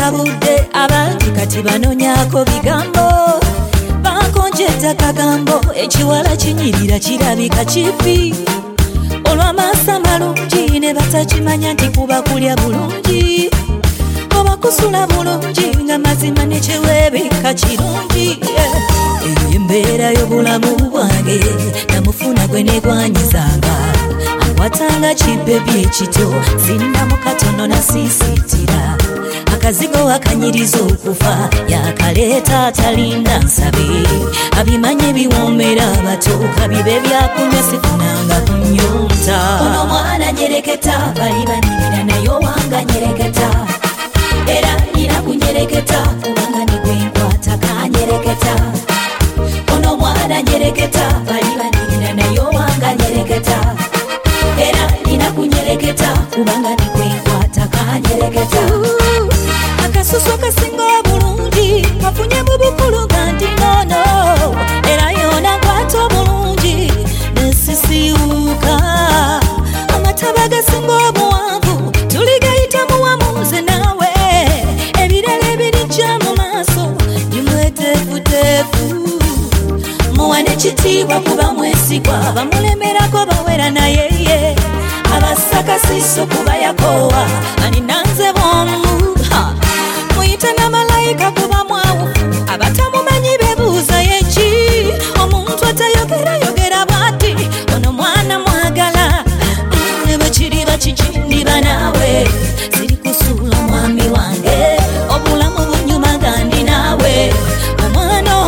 kabude abangi kati banonyako bigambo bakonjeza kagambo ekiwala kinyirira kirabika kifi olw'amaaso amalungi ne batakimanya nti kuba kulya bulungi oba kusula bulungi nga mazima nekiweebika kirungi eyo embeera y'obulamu bwange namufuna gwe negwanyizanga akwatanga kibebi ekito sinnamu katono nasiisitira akazigo akanyiriza okufa yakaleeta atalinda nsabe abimanye biwoomera abatuuka bibe byakunywa sifunanga kunyunta ono mwana nyereketa bali banirira naye owanga nyereketa era nina kunyereketa kubanga nigwenkwata kanyereketa ono mwana nyereketa bali banirira naye owanga nyereketa era nina kunyereketa kubanga nigwenkwata kanyereketa akasusu kasinga obulungi kafunye mu bukulu ganti nono era yona nkwata obulungi nesisiuka amataba gasinga obuwanvu tuligayita muwamuze nawe ebirala ebirijja mu maaso nimweteefuteefu muwane ekitiibwa kuba mwesigwa bamulemerako bawera nayeye abasakasiso kuba yakoowa aninanze bwomu muyite n'amalayika kuba mwawufu abatamumanyi bebuuza yeki omuntu atayogera bwati ono mwana mwagala bwekiri bakijindiba naawe siri kusuula mwami wange obulamu bunyuma gandi naawe omwana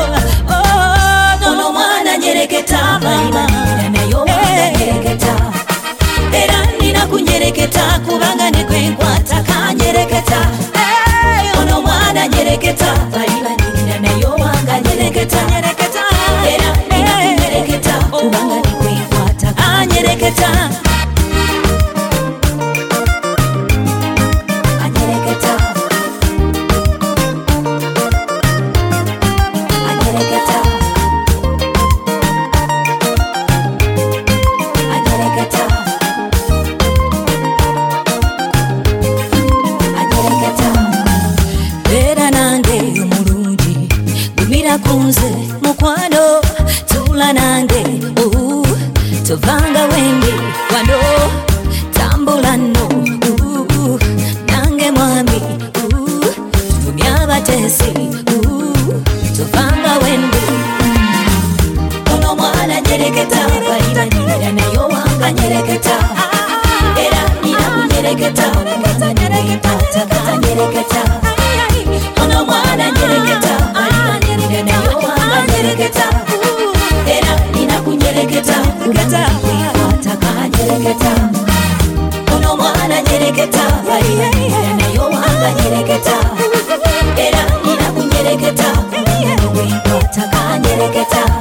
ono mwana nyereketa balibanira nayo nyereketa era nina kunyereketa kubanga negwenkwata kanyereketa ono mwana nyereketa balibanira nayo wanga nyereketa era nina kunyereketa kubanga negwenkwata kanyereketa kunze mukwano tula nange tovanga wendi wano tambula nno nange mwami tumya abatesi tovanga wendi ono mwana nyereketa balibanira nayo wanga nyereketa era nina kunyereketa nyereketa kanyereketa ono mwana nyereketa nayo wanga nyereketa era nina kunyereketa kwata kanyereketa ono mwana nyereketa nayo wanga nyereketa era nina kunyereketa kwata kanyereketa